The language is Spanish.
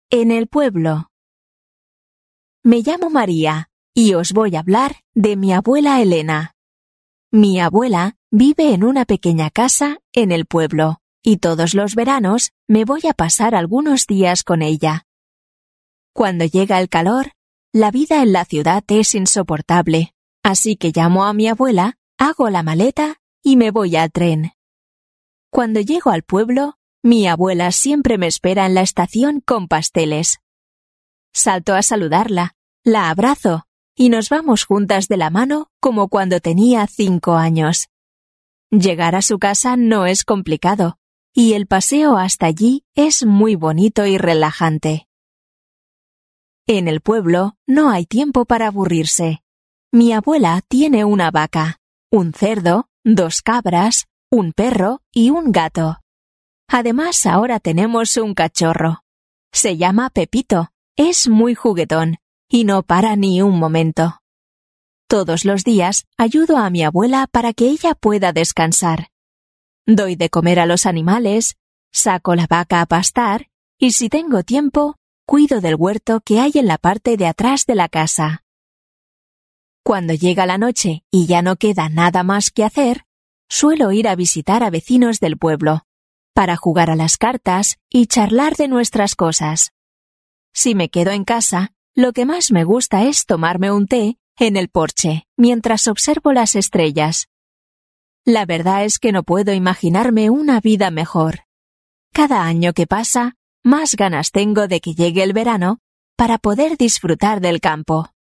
En el pueblo. Me llamo María y os voy a hablar de mi abuela Elena. Mi abuela vive en una pequeña casa en el pueblo y todos los veranos me voy a pasar algunos días con ella. Cuando llega el calor, la vida en la ciudad es insoportable, así que llamo a mi abuela, hago la maleta y me voy al tren. Cuando llego al pueblo, mi abuela siempre me espera en la estación con pasteles. Salto a saludarla, la abrazo y nos vamos juntas de la mano como cuando tenía 5 años. Llegar a su casa no es complicado y el paseo hasta allí es muy bonito y relajante. En el pueblo no hay tiempo para aburrirse. Mi abuela tiene una vaca, un cerdo, 2 cabras, un perro y un gato. Además, ahora tenemos un cachorro. Se llama Pepito, es muy juguetón y no para ni un momento. Todos los días ayudo a mi abuela para que ella pueda descansar. Doy de comer a los animales, saco la vaca a pastar y si tengo tiempo, cuido del huerto que hay en la parte de atrás de la casa. Cuando llega la noche y ya no queda nada más que hacer, suelo ir a visitar a vecinos del pueblo, para jugar a las cartas y charlar de nuestras cosas. Si me quedo en casa, lo que más me gusta es tomarme un té en el porche mientras observo las estrellas. La verdad es que no puedo imaginarme una vida mejor. Cada año que pasa, más ganas tengo de que llegue el verano para poder disfrutar del campo.